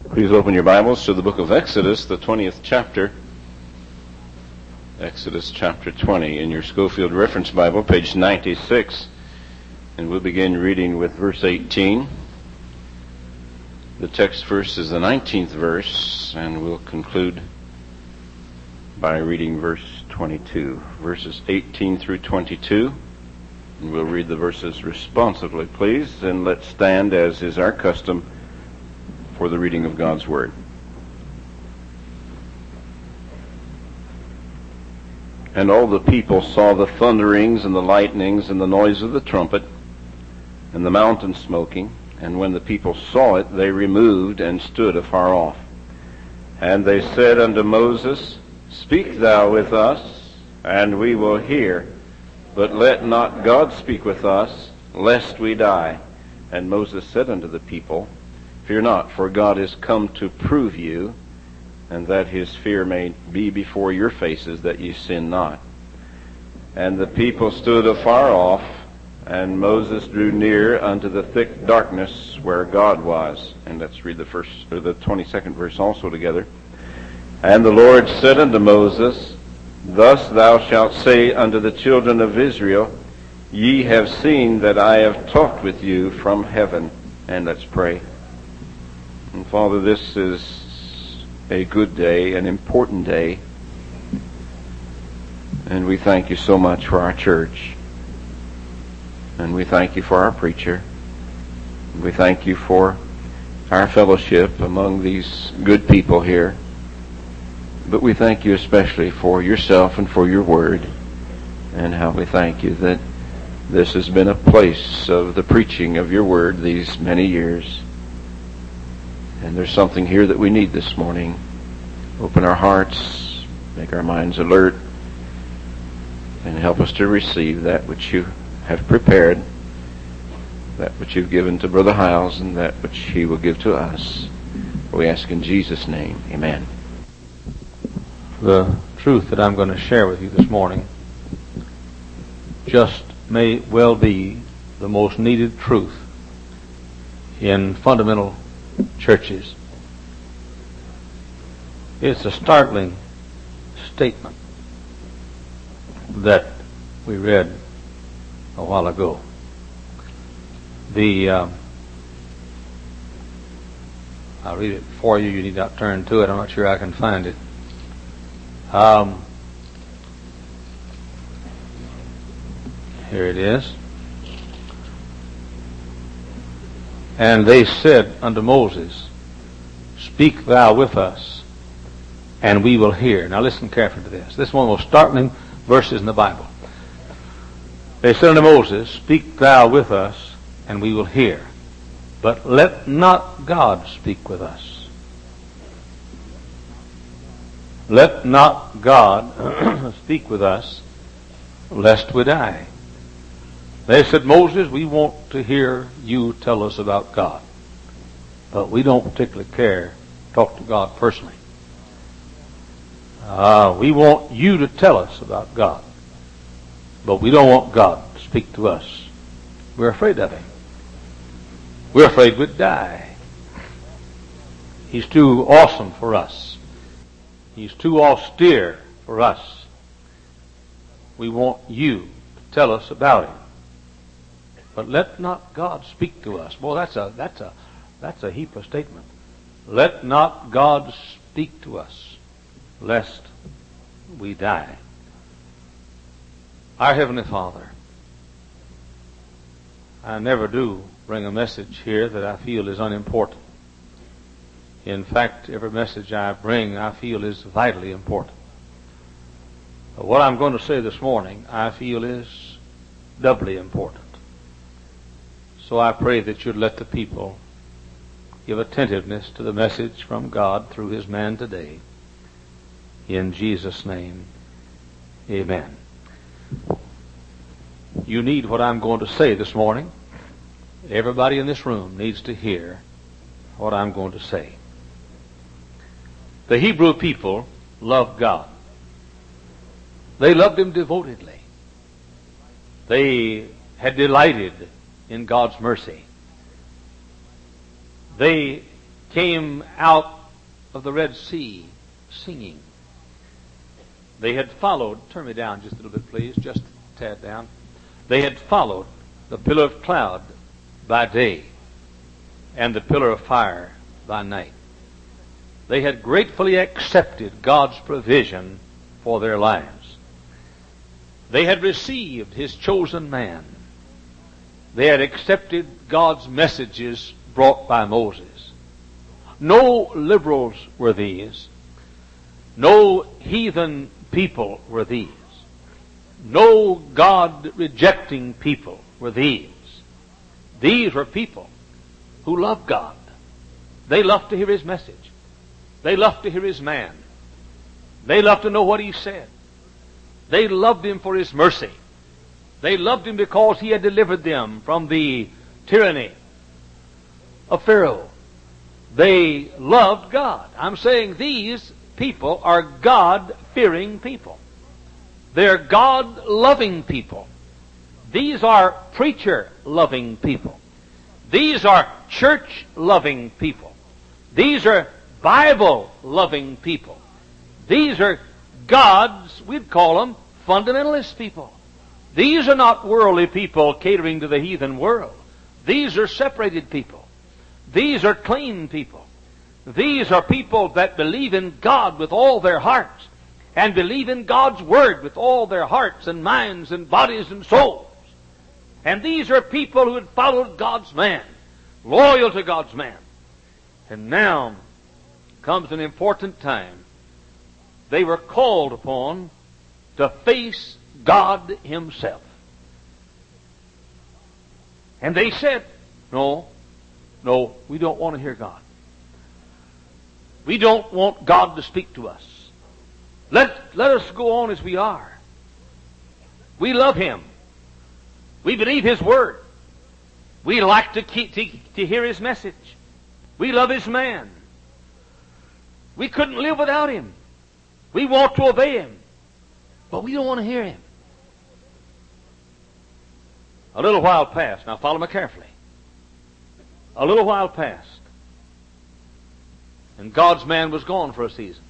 Please open your Bibles to the book of Exodus, the 20th chapter. Exodus chapter 20 in your Schofield Reference Bible, page 96. And we'll begin reading with verse 18. The text verse is the 19th verse, and we'll conclude by reading verse 22. Verses 18 through 22. And we'll read the verses responsively, please, and let's stand, as is our custom, for the reading of God's Word. And all the people saw the thunderings and the lightnings and the noise of the trumpet and the mountain smoking. And when the people saw it, they removed and stood afar off. And they said unto Moses, Speak thou with us, and we will hear. But let not God speak with us, lest we die. And Moses said unto the people, Fear not, for God is come to prove you, and that his fear may be before your faces, that ye sin not. And the people stood afar off, and Moses drew near unto the thick darkness where God was. And let's read the 22nd verse also together. And the Lord said unto Moses, Thus thou shalt say unto the children of Israel, Ye have seen that I have talked with you from heaven. And let's pray. And Father, this is a good day, an important day. And we thank you so much for our church. And we thank you for our preacher. We thank you for our fellowship among these good people here. But we thank you especially for yourself and for your word. And how we thank you that this has been a place of the preaching of your word these many years. And there's something here that we need this morning. Open our hearts, make our minds alert, and help us to receive that which you have prepared, that which you've given to Brother Hiles, and that which he will give to us. We ask in Jesus' name, amen. The truth that I'm going to share with you this morning just may well be the most needed truth in fundamental churches. It's a startling statement that we read a while ago. I'll read it for you. You need not turn to it. I'm not sure I can find it. Here it is. And they said unto Moses, Speak thou with us, and we will hear. Now listen carefully to this. This is one of the most startling verses in the Bible. They said unto Moses, Speak thou with us, and we will hear. But let not God speak with us. Let not God speak with us, lest we die. They said, Moses, we want to hear you tell us about God, but we don't particularly care to talk to God personally. We want you to tell us about God, but we don't want God to speak to us. We're afraid of him. We're afraid we'd die. He's too awesome for us. He's too austere for us. We want you to tell us about him. But let not God speak to us. Boy, that's a heap of statement. Let not God speak to us, lest we die. Our Heavenly Father, I never do bring a message here that I feel is unimportant. In fact, every message I bring I feel is vitally important. But what I'm going to say this morning I feel is doubly important. So I pray that you'd let the people give attentiveness to the message from God through his man today. In Jesus' name, amen. You need what I'm going to say this morning. Everybody in this room needs to hear what I'm going to say. The Hebrew people loved God. They loved him devotedly. They had delighted in God's mercy. They came out of the Red Sea singing. They had followed, turn me down just a little bit please, just a tad down. They had followed the pillar of cloud by day and the pillar of fire by night. They had gratefully accepted God's provision for their lives. They had received His chosen man. They had accepted God's messages brought by Moses. No liberals were these. No heathen people were these. No God-rejecting people were these. These were people who loved God. They loved to hear His message. They loved to hear His man. They loved to know what He said. They loved Him for His mercy. They loved Him because He had delivered them from the tyranny of Pharaoh. They loved God. I'm saying these people are God-fearing people. They're God-loving people. These are preacher-loving people. These are church-loving people. These are Bible-loving people. These are God's, we'd call them, fundamentalist people. These are not worldly people catering to the heathen world. These are separated people. These are clean people. These are people that believe in God with all their hearts and believe in God's Word with all their hearts and minds and bodies and souls. And these are people who had followed God's man, loyal to God's man. And now comes an important time. They were called upon to face God Himself. And they said, no, we don't want to hear God. We don't want God to speak to us. Let us go on as we are. We love Him. We believe His Word. We like to hear His message. We love His man. We couldn't live without Him. We want to obey Him. But we don't want to hear Him. A little while passed. Now follow me carefully. A little while passed. And God's man was gone for a season.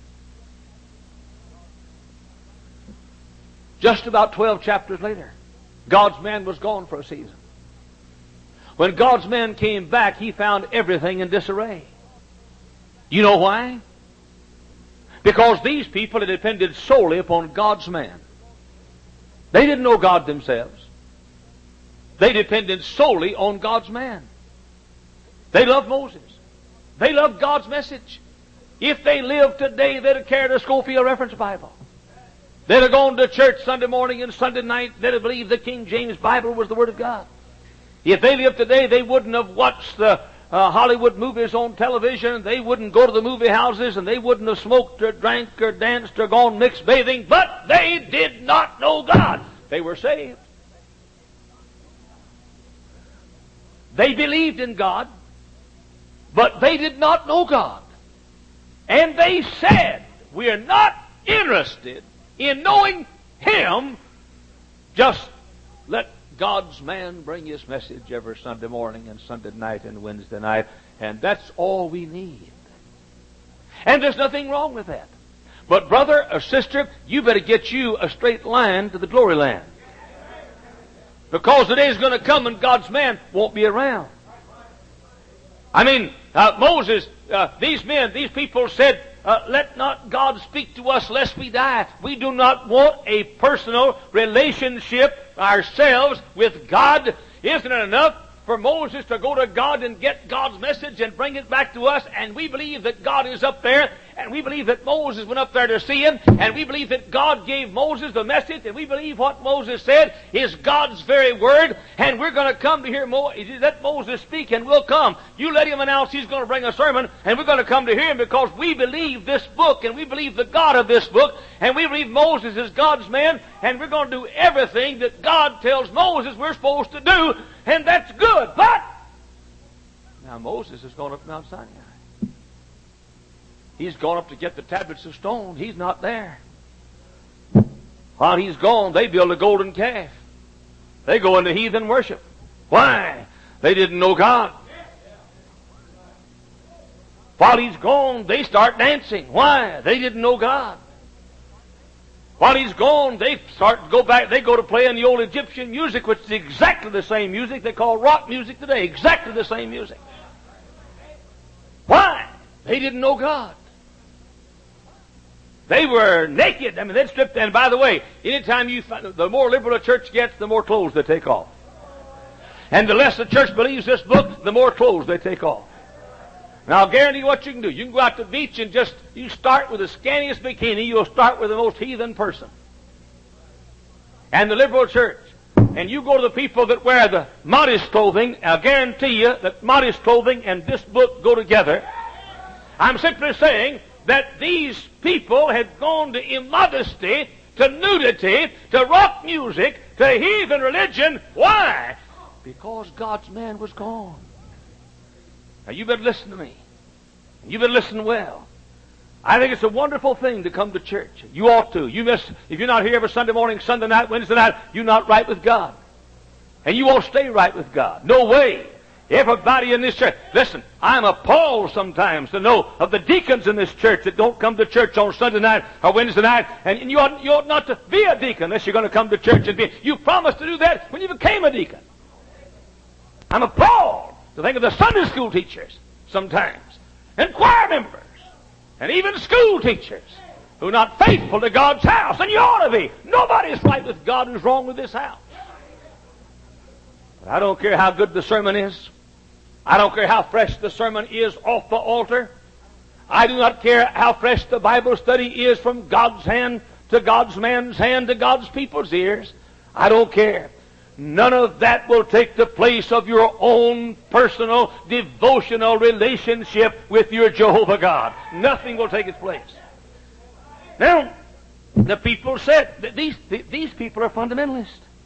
Just about 12 chapters later, God's man was gone for a season. When God's man came back, he found everything in disarray. You know why? Because these people had depended solely upon God's man. They didn't know God themselves. They depended solely on God's man. They loved Moses. They loved God's message. If they lived today, they'd have carried a Schofield Reference Bible. They'd have gone to church Sunday morning and Sunday night. They'd have believed the King James Bible was the Word of God. If they lived today, they wouldn't have watched the Hollywood movies on television. They wouldn't go to the movie houses, and they wouldn't have smoked or drank or danced or gone mixed bathing. But they did not know God. They were saved. They believed in God, but they did not know God. And they said, we are not interested in knowing Him. Just let God's man bring His message every Sunday morning and Sunday night and Wednesday night, and that's all we need. And there's nothing wrong with that. But brother or sister, you better get you a straight line to the glory land. Because the day is going to come and God's man won't be around. I mean, Moses, these people said, let not God speak to us lest we die. We do not want a personal relationship ourselves with God. Isn't it enough for Moses to go to God and get God's message and bring it back to us? And we believe that God is up there, and we believe that Moses went up there to see Him, and we believe that God gave Moses the message, and we believe what Moses said is God's very word, and we're going to come to hear let Moses speak, and we'll come. You let him announce he's going to bring a sermon, and we're going to come to hear him because we believe this book, and we believe the God of this book, and we believe Moses is God's man, and we're going to do everything that God tells Moses we're supposed to do, and that's good. But now Moses has gone up Mount Sinai. He's gone up to get the tablets of stone. He's not there. While he's gone, they build a golden calf. They go into heathen worship. Why? They didn't know God. While he's gone, they start dancing. Why? They didn't know God. While he's gone, they go to playing the old Egyptian music, which is exactly the same music they call rock music today. Exactly the same music. Why? They didn't know God. They were naked. I mean, they'd stripped. And by the way, anytime you find, the more liberal a church gets, the more clothes they take off. And the less the church believes this book, the more clothes they take off. Now, I'll guarantee you what you can do. You can go out to the beach and you start with the scantiest bikini, you'll start with the most heathen person. And the liberal church. And you go to the people that wear the modest clothing, I'll guarantee you that modest clothing and this book go together. I'm simply saying that these people had gone to immodesty, to nudity, to rock music, to heathen religion. Why? Because God's man was gone. Now you better listen to me. You better listen well. I think it's a wonderful thing to come to church. You ought to. If you're not here every Sunday morning, Sunday night, Wednesday night, you're not right with God. And you won't stay right with God. No way. Everybody in this church. Listen, I'm appalled sometimes to know of the deacons in this church that don't come to church on Sunday night or Wednesday night. And you ought not to be a deacon unless you're going to come to church and be. You promised to do that when you became a deacon. I'm appalled to think of the Sunday school teachers sometimes, and choir members, and even school teachers who are not faithful to God's house. And you ought to be. Nobody's right with God who's wrong with this house. But I don't care how good the sermon is. I don't care how fresh the sermon is off the altar. I do not care how fresh the Bible study is from God's hand to God's man's hand to God's people's ears. I don't care. None of that will take the place of your own personal, devotional relationship with your Jehovah God. Nothing will take its place. Now, the people said that these people are fundamentalists.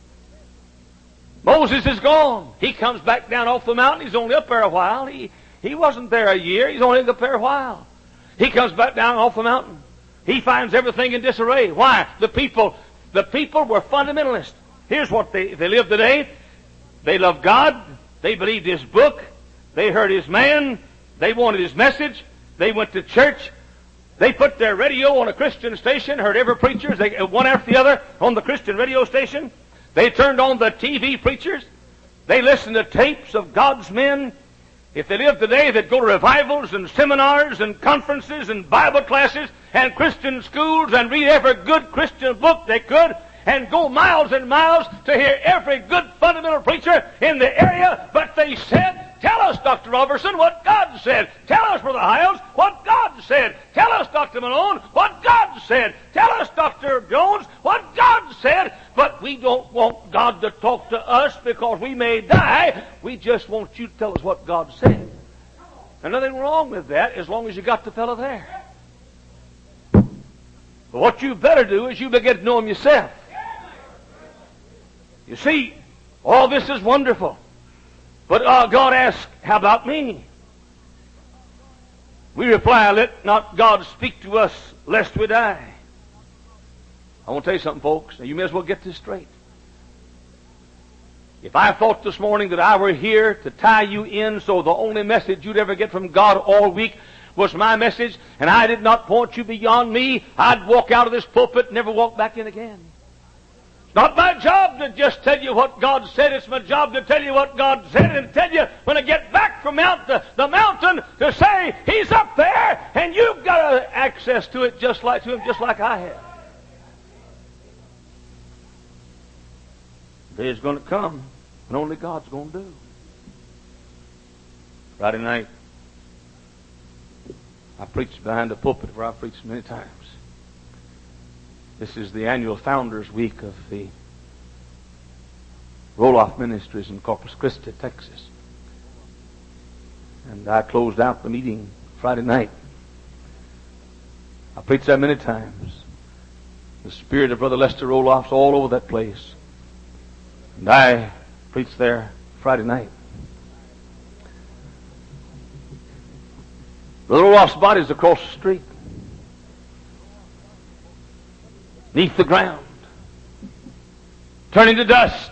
Moses is gone. He comes back down off the mountain. He's only up there a while. He wasn't there a year. He's only up there a while. He comes back down off the mountain. He finds everything in disarray. Why? The people were fundamentalists. Here's what they live today. They love God. They believed His book. They heard His man. They wanted His message. They went to church. They put their radio on a Christian station, heard every preacher, one after the other, on the Christian radio station. They turned on the TV preachers. They listened to tapes of God's men. If they lived today, they'd go to revivals and seminars and conferences and Bible classes and Christian schools and read every good Christian book they could and go miles and miles to hear every good fundamental preacher in the area. But they said, tell us, Dr. Robertson, what God said. Tell us, Brother Hiles, what God said. Tell us, Dr. Malone, what God said. Tell us, Dr. Jones, what God said. But we don't want God to talk to us because we may die. We just want you to tell us what God said. And nothing wrong with that as long as you got the fellow there. But what you better do is you begin to know Him yourself. You see, all this is wonderful. But God asks, how about me? We reply, let not God speak to us lest we die. I want to tell you something, folks. Now, you may as well get this straight. If I thought this morning that I were here to tie you in so the only message you'd ever get from God all week was my message, and I did not point you beyond me, I'd walk out of this pulpit and never walk back in again. It's not my job to just tell you what God said. It's my job to tell you what God said and tell you when I get back from the mountain to say, He's up there, and you've got access to it just like I have. The day is going to come, and only God's going to do. Friday night, I preached behind the pulpit where I've preached many times. This is the annual Founders Week of the Roloff Ministries in Corpus Christi, Texas. And I closed out the meeting Friday night. I preached there many times. The spirit of Brother Lester Roloff's all over that place. And I preached there Friday night. Brother Roloff's body's across the street, beneath the ground, turning to dust.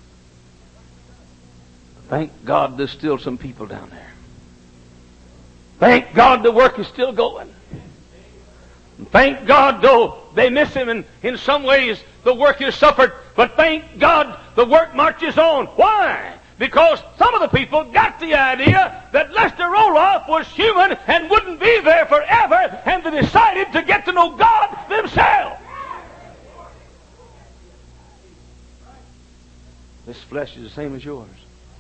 Thank God there's still some people down there. Thank God the work is still going. Thank God, though they miss him and in some ways the work is suffered, but thank God the work marches on. Why? Because some of the people got the idea that Lester Roloff was human and wouldn't be there forever, and they decided to get to know God themselves. This flesh is the same as yours.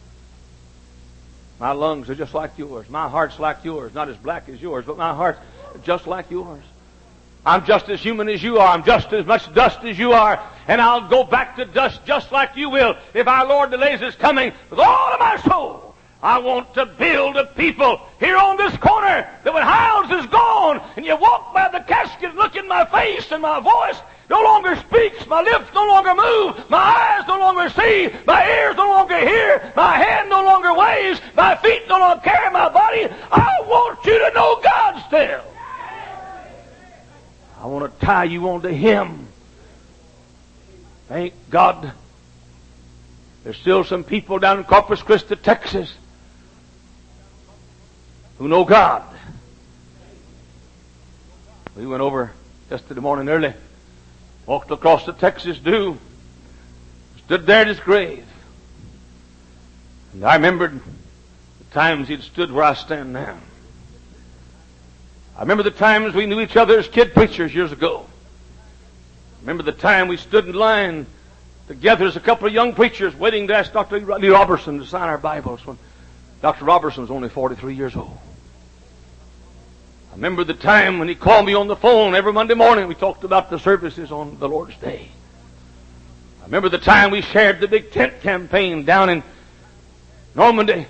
My lungs are just like yours. My heart's like yours. Not as black as yours, but my heart's just like yours. I'm just as human as you are. I'm just as much dust as you are. And I'll go back to dust just like you will if our Lord delays His coming with all of my soul. I want to build a people here on this corner that when Hiles is gone and you walk by the casket and look in my face and my voice no longer speaks, my lips no longer move, my eyes no longer see, my ears no longer hear, my hand no longer weighs, my feet no longer carry my body. I want you to know God still. I want to tie you onto Him. Thank God there's still some people down in Corpus Christi, Texas who know God. We went over yesterday morning early, walked across the Texas dew, stood there at his grave. And I remembered the times he'd stood where I stand now. I remember the times we knew each other as kid preachers years ago. I remember the time we stood in line together as a couple of young preachers waiting to ask Dr. Lee Robertson to sign our Bibles when Dr. Robertson was only 43 years old. I remember the time when he called me on the phone every Monday morning. We talked about the services on the Lord's Day. I remember the time we shared the big tent campaign down in Normandy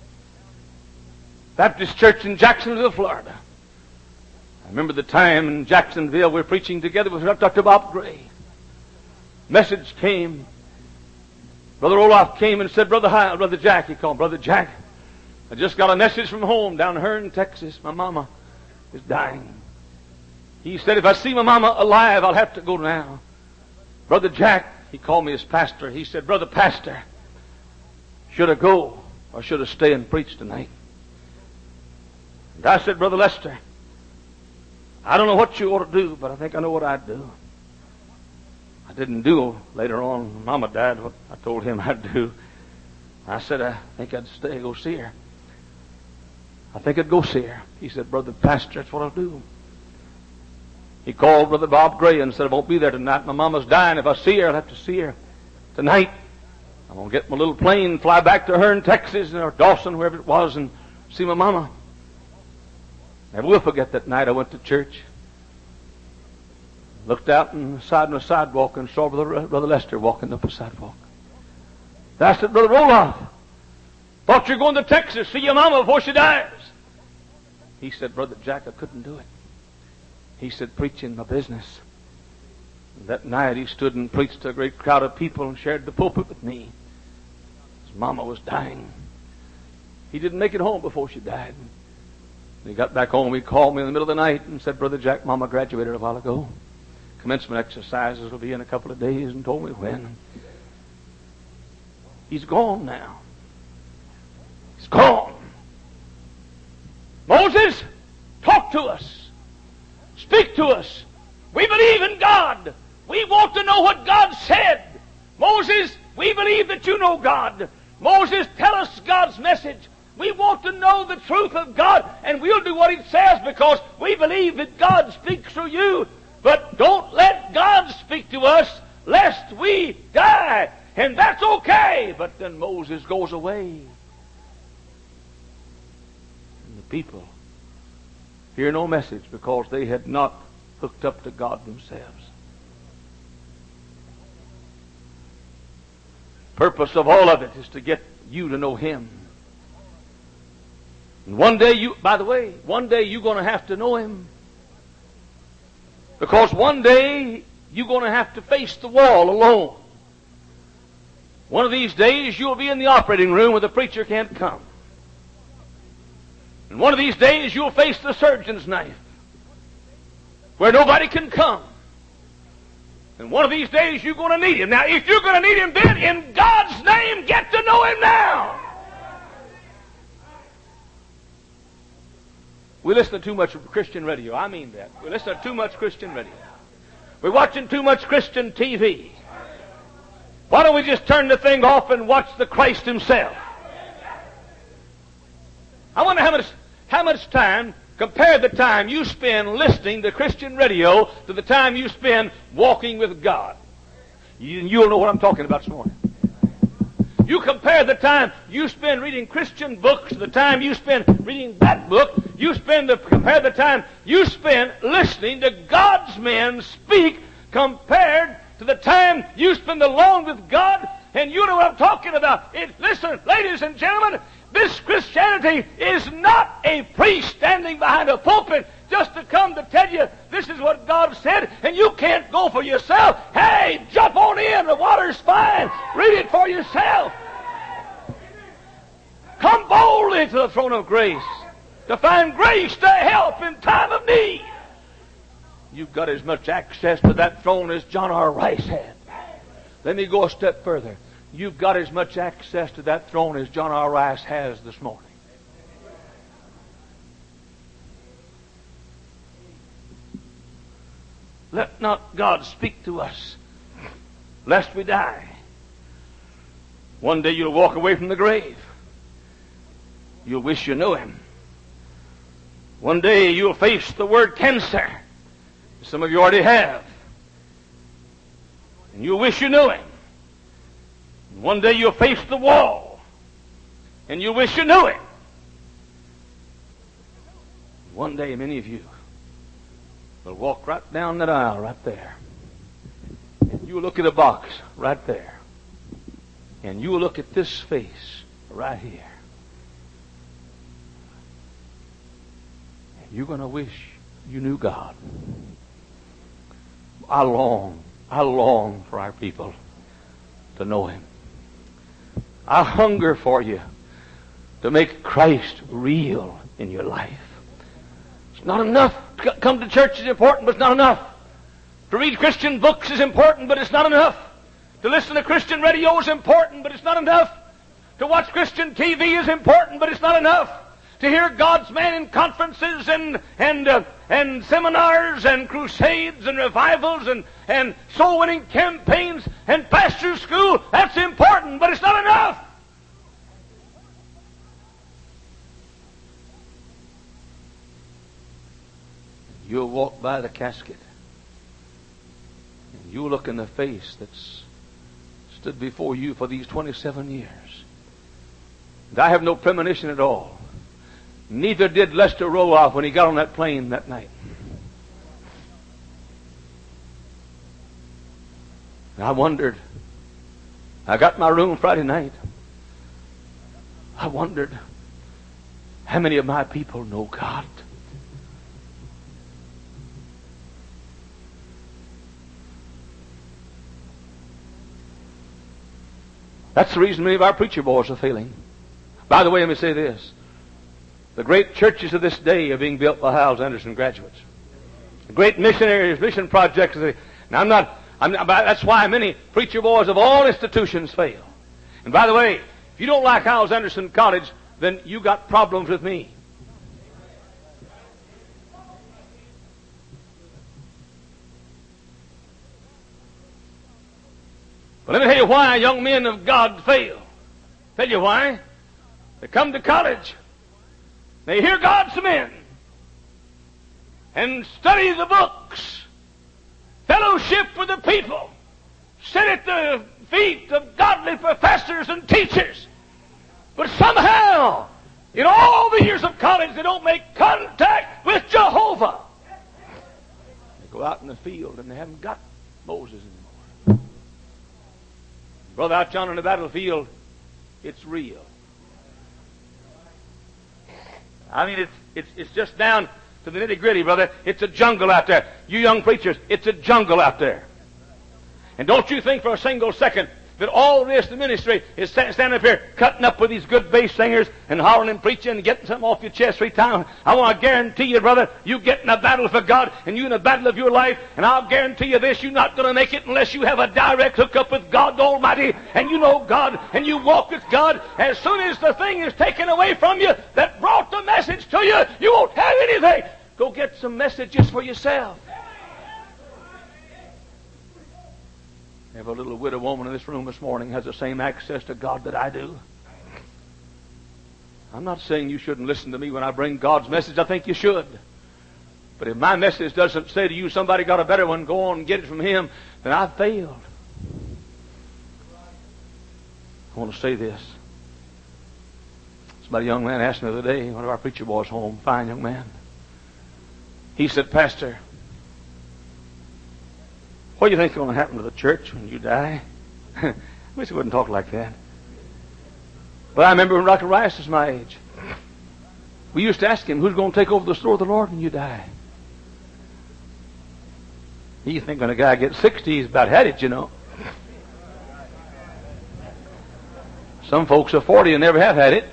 Baptist Church in Jacksonville, Florida. I remember the time in Jacksonville we were preaching together with Dr. Bob Gray. Message came. Brother Olaf came and said, Brother Jack, he called, Brother Jack, I just got a message from home down here in Texas. My mama is dying. He said, if I see my mama alive, I'll have to go now. Brother Jack, he called me his pastor. He said, Brother Pastor, should I go or should I stay and preach tonight? And I said, Brother Lester, I don't know what you ought to do, but I think I know what I'd do. I didn't do later on when Mama died what I told him I'd do. I said, I think I'd stay, go see her. I think I'd go see her. He said, Brother Pastor, that's what I'll do. He called Brother Bob Gray and said, I won't be there tonight. My mama's dying. If I see her, I'll have to see her tonight. I'm going to get my little plane and fly back to her in Texas or Dawson, wherever it was, and see my mama. Never will forget that night I went to church. Looked out on the sidewalk and saw Brother Lester walking up the sidewalk. And I said, Brother Roloff, thought you were going to Texas, see your mama before she dies. He said, Brother Jack, I couldn't do it. He said, preaching my business. And that night he stood and preached to a great crowd of people and shared the pulpit with me. His mama was dying. He didn't make it home before she died. When he got back home, he called me in the middle of the night and said, Brother Jack, Mama graduated a while ago. Commencement exercises will be in a couple of days, and told me when. He's gone now. He's gone. Moses, talk to us. Speak to us. We believe in God. We want to know what God said. Moses, we believe that you know God. Moses, tell us God's message. We want to know the truth of God, and we'll do what He says because we believe that God speaks through you. But don't let God speak to us lest we die. And that's okay. But then Moses goes away. And the people hear no message because they had not hooked up to God themselves. Purpose of all of it is to get you to know Him. And one day you're going to have to know Him. Because one day you're going to have to face the wall alone. One of these days you'll be in the operating room where the preacher can't come. And one of these days you'll face the surgeon's knife where nobody can come. And one of these days you're going to need Him. Now, if you're going to need Him then, in God's name, get to know Him now. We listen to too much Christian radio. I mean that. We listen to too much Christian radio. We're watching too much Christian TV. Why don't we just turn the thing off and watch the Christ Himself? I wonder how much time, compare the time you spend listening to Christian radio to the time you spend walking with God. You'll know what I'm talking about this morning. You compare the time you spend reading Christian books to the time you spend reading that book. Compare the time you spend listening to God's men speak compared to the time you spend alone with God. And you know what I'm talking about. Listen, ladies and gentlemen, this Christianity is not a priest standing behind a pulpit just to come to tell you this is what God said and you can't go for yourself. Hey, jump on in. The water's fine. Read it for yourself. Come boldly to the throne of grace to find grace to help in time of need. You've got as much access to that throne as John R. Rice had. Let me go a step further. You've got as much access to that throne as John R. Rice has this morning. Let not God speak to us, lest we die. One day you'll walk away from the grave. You'll wish you knew Him. One day you'll face the word cancer. Some of you already have. And you'll wish you knew Him. And one day you'll face the wall. And you'll wish you knew Him. One day many of you will walk right down that aisle right there. And you'll look at a box right there. And you'll look at this face right here. And you're going to wish you knew God. I long for our people to know Him. I hunger for you to make Christ real in your life. It's not enough. Come to church is important, but it's not enough. To read Christian books is important, but it's not enough. To listen to Christian radio is important, but it's not enough. To watch Christian TV is important, but it's not enough. To hear God's man in conferences and seminars and crusades and revivals and soul-winning campaigns and pastor's school, that's important, but it's not enough. You'll walk by the casket and you'll look in the face that's stood before you for these 27 years. And I have no premonition at all. Neither did Lester Roloff when he got on that plane that night. And I wondered. I got my room Friday night. I wondered how many of my people know God. That's the reason many of our preacher boys are failing. By the way, let me say this. The great churches of this day are being built by Hyles Anderson graduates. The great missionaries, mission projects. Now that's why many preacher boys of all institutions fail. And by the way, if you don't like Hyles Anderson College, then you got problems with me. But let me tell you why young men of God fail. Tell you why. They come to college. They hear God's men. And study the books. Fellowship with the people. Sit at the feet of godly professors and teachers. But somehow, in all the years of college, they don't make contact with Jehovah. They go out in the field and they haven't got Moses anymore. Brother, out yonder on the battlefield, it's real. I mean, it's just down to the nitty-gritty, brother. It's a jungle out there. You young preachers, it's a jungle out there. And don't you think for a single second that all this the ministry is standing up here cutting up with these good bass singers and hollering and preaching and getting something off your chest 3 times. I want to guarantee you, brother, you get in a battle for God and you in a battle of your life, and I'll guarantee you this, you're not going to make it unless you have a direct hookup with God Almighty and you know God and you walk with God. As soon as the thing is taken away from you that brought the message to you, you won't have anything today. Go get some messages for yourself. Every little widow woman in this room this morning has the same access to God that I do. I'm not saying you shouldn't listen to me when I bring God's message. I think you should. But if my message doesn't say to you, somebody got a better one, go on and get it from him, then I've failed. I want to say this. Somebody, a young man, asked me the other day, one of our preacher boys home, fine young man. He said, Pastor, what do you think is going to happen to the church when you die? I wish he wouldn't talk like that. But I remember when Dr. Rice was my age. We used to ask him, who's going to take over the store of the Lord when you die? You think when a guy gets 60, he's about had it, you know. Some folks are 40 and never have had it.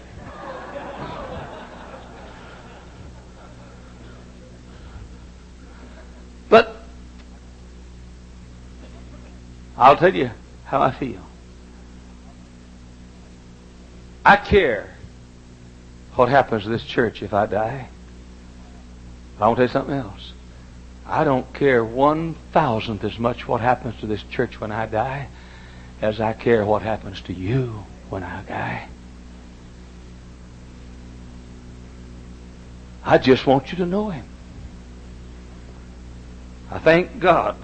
But I'll tell you how I feel. I care what happens to this church if I die. But I want to tell you something else. I don't care 1,000th as much what happens to this church when I die as I care what happens to you when I die. I just want you to know him. I thank God.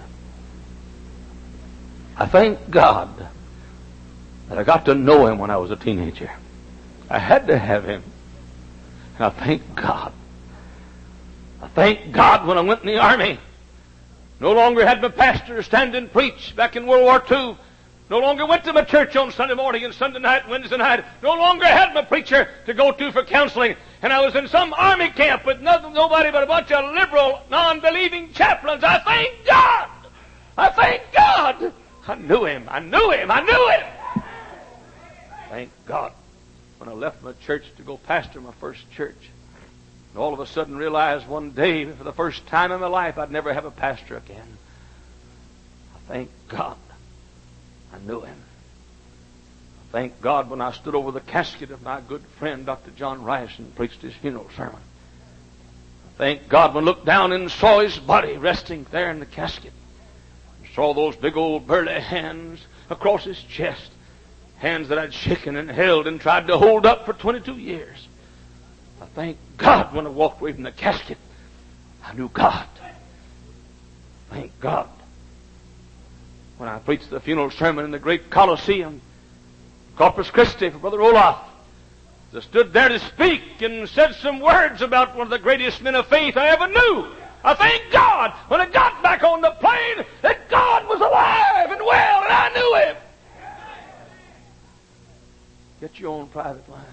I thank God that I got to know him when I was a teenager. I had to have him. And I thank God. I thank God when I went in the army. No longer had my pastor stand and preach back in World War II. No longer went to my church on Sunday morning and Sunday night and Wednesday night. No longer had my preacher to go to for counseling. And I was in some army camp with nobody but a bunch of liberal, non-believing chaplains. I thank God. I thank God. I knew him. I knew him. I knew him. Thank God. When I left my church to go pastor my first church, and all of a sudden realized one day, for the first time in my life, I'd never have a pastor again. I thank God I knew him. I thank God when I stood over the casket of my good friend, Dr. John Rice, and preached his funeral sermon. I thank God when I looked down and saw his body resting there in the casket. And saw those big old burly hands across his chest. Hands that I'd shaken and held and tried to hold up for 22 years. I thank God when I walked away from the casket. I knew God. Thank God. When I preached the funeral sermon in the great Colosseum, Corpus Christi for Brother Olaf, I stood there to speak and said some words about one of the greatest men of faith I ever knew. I thank God when I got back on the plane that God was alive and well and I knew him. Get your own private line.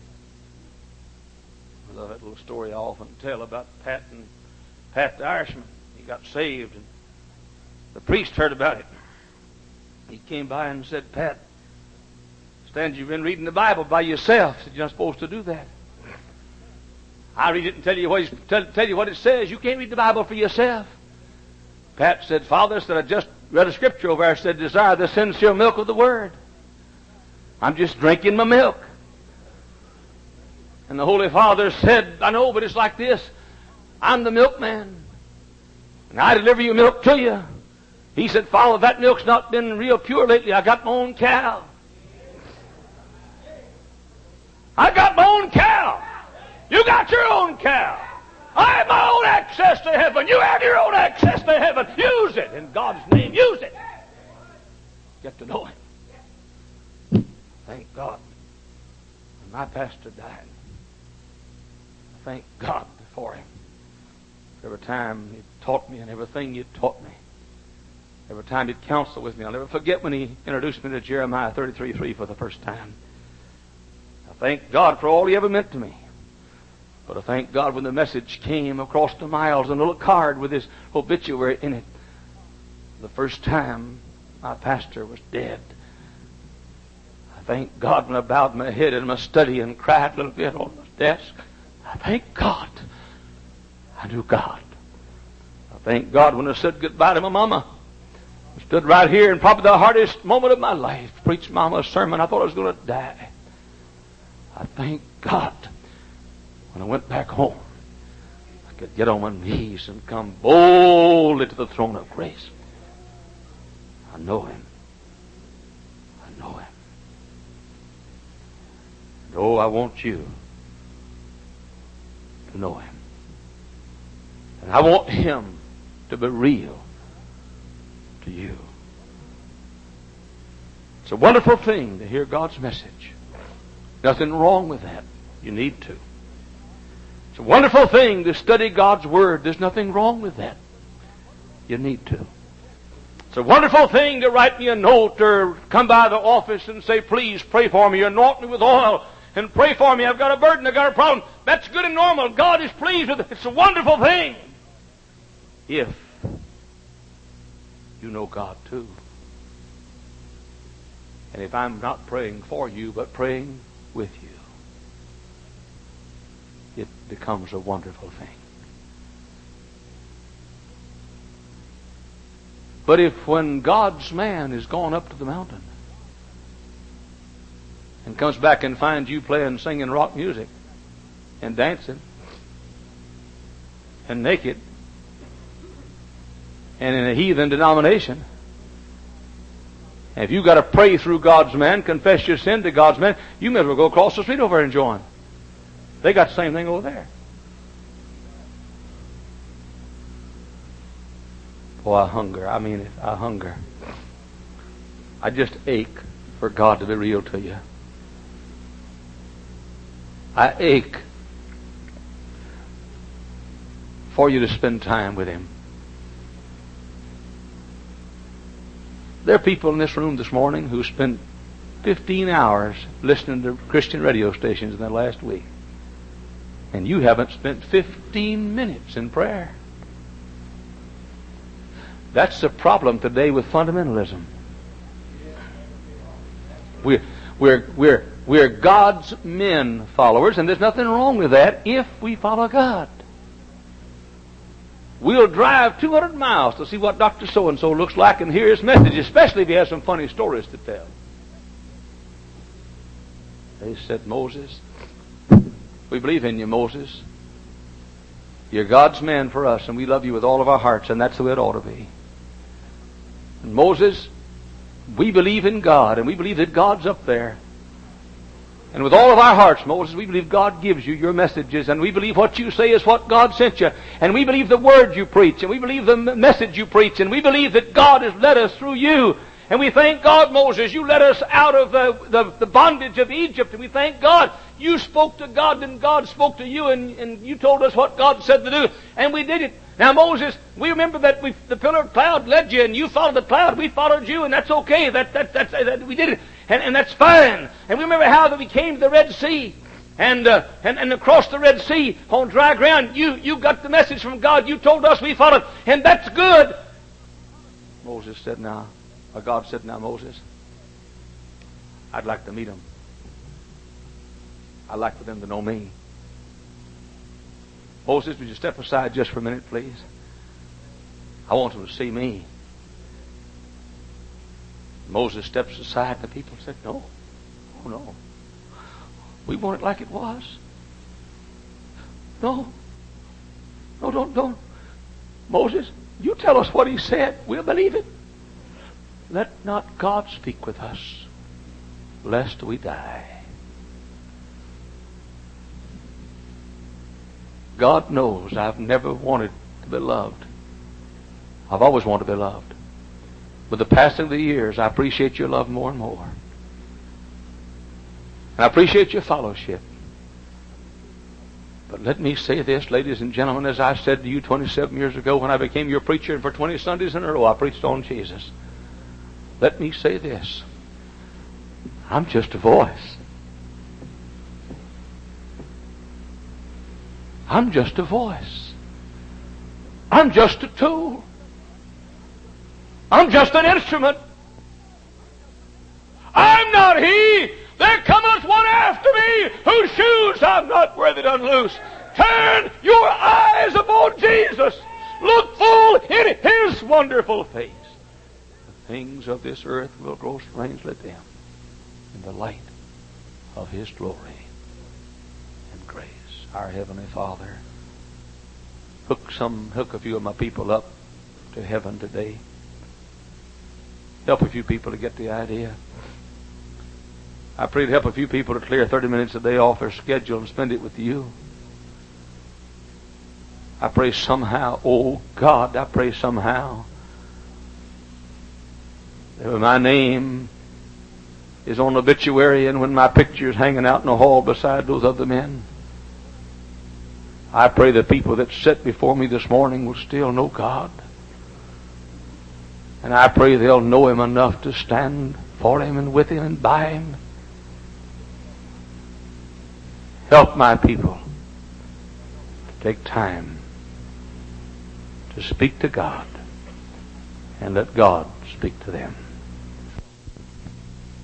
I love that little story I often tell about Pat the Irishman. He got saved, and the priest heard about it. He came by and said, Pat, Stan, you've been reading the Bible by yourself. He said, you're not supposed to do that. I read it and tell you what it says. You can't read the Bible for yourself. Pat said, Father, I just read a scripture over there. Said, desire the sincere milk of the Word. I'm just drinking my milk. And the Holy Father said, I know, but it's like this. I'm the milkman. And I deliver you milk to you. He said, Father, that milk's not been real pure lately. I got my own cow. I got my own cow. You got your own cow. I have my own access to heaven. You have your own access to heaven. Use it. In God's name, use it. Get to know him. Thank God. When my pastor died, I thank God for him. Every time he taught me and everything you taught me. Every time he'd counsel with me. I'll never forget when he introduced me to Jeremiah 33:3 for the first time. I thank God for all he ever meant to me. But I thank God when the message came across the miles and a little card with his obituary in it. The first time my pastor was dead. I thank God when I bowed my head in my study and cried a little bit on the desk. I thank God I knew God. I thank God when I said goodbye to my mama. I stood right here in probably the hardest moment of my life. Preached Mama's sermon. I thought I was going to die. I thank God when I went back home. I I could get on my knees and come boldly to the throne of grace. I know Him. I know Him. And oh, I want you to know Him. And I want Him to be real to you. It's a wonderful thing to hear God's message. Nothing wrong with that. You need to. It's a wonderful thing to study God's Word. There's nothing wrong with that. You need to. It's a wonderful thing to write me a note or come by the office and say, please pray for me, anoint me with oil, and pray for me. I've got a burden, I've got a problem. That's good and normal. God is pleased with it. It's a wonderful thing. If you know God too. And if I'm not praying for you, but praying with you, it becomes a wonderful thing. But if when God's man is gone up to the mountain and comes back and finds you playing, singing rock music and dancing and naked and in a heathen denomination, and if you've got to pray through God's man, confess your sin to God's man, you may as well go across the street over and join. They got the same thing over there. Oh, I hunger. I mean it. I hunger. I just ache for God to be real to you. I ache for you to spend time with Him. There are people in this room this morning who spent 15 hours listening to Christian radio stations in the last week. And you haven't spent 15 minutes in prayer. That's the problem today with fundamentalism. We're God's men followers, and there's nothing wrong with that if we follow God. We'll drive 200 miles to see what Dr. So-and-so looks like and hear his message, especially if he has some funny stories to tell. They said, Moses, we believe in you, Moses. You're God's man for us, and we love you with all of our hearts, and that's the way it ought to be. And Moses, we believe in God, and we believe that God's up there. And with all of our hearts, Moses, we believe God gives you your messages, and we believe what you say is what God sent you. And we believe the word you preach, and we believe the message you preach, and we believe that God has led us through you. And we thank God, Moses, you led us out of the bondage of Egypt, and we thank God you spoke to God, and God spoke to you, and you told us what God said to do, and we did it. Now, Moses, we remember that the pillar of cloud led you, and you followed the cloud. We followed you, and that's okay. That we did it, and that's fine. And we remember how that we came to the Red Sea, and across the Red Sea on dry ground. You got the message from God. You told us, we followed, and that's good. Moses said, "Now, or God said, now, Moses, I'd like to meet them. I'd like for them to know me." Moses, would you step aside just for a minute, please? I want them to see me. Moses steps aside, and the people said, "No, oh no. We want it like it was. No, don't. Moses, you tell us what he said. We'll believe it. Let not God speak with us, lest we die." God knows I've never wanted to be loved. I've always wanted to be loved. With the passing of the years, I appreciate your love more and more. And I appreciate your fellowship. But let me say this, ladies and gentlemen, as I said to you 27 years ago when I became your preacher, and for 20 Sundays in a row I preached on Jesus. Let me say this. I'm just a voice. I'm just a voice. I'm just a tool. I'm just an instrument. I'm not he. There cometh one after me, whose shoes I'm not worthy to unloose. Turn your eyes upon Jesus. Look full in his wonderful face. The things of this earth will grow strangely dim in the light of his glory and grace. Our Heavenly Father, hook a few of my people up to heaven today. Help a few people to get the idea. I pray to help a few people to clear 30 minutes a day off their schedule and spend it with you. I pray somehow, oh God, I pray somehow that when my name is on the obituary and when my picture is hanging out in the hall beside those other men, I pray the people that sit before me this morning will still know God. And I pray they'll know Him enough to stand for Him and with Him and by Him. Help my people to take time to speak to God and let God speak to them.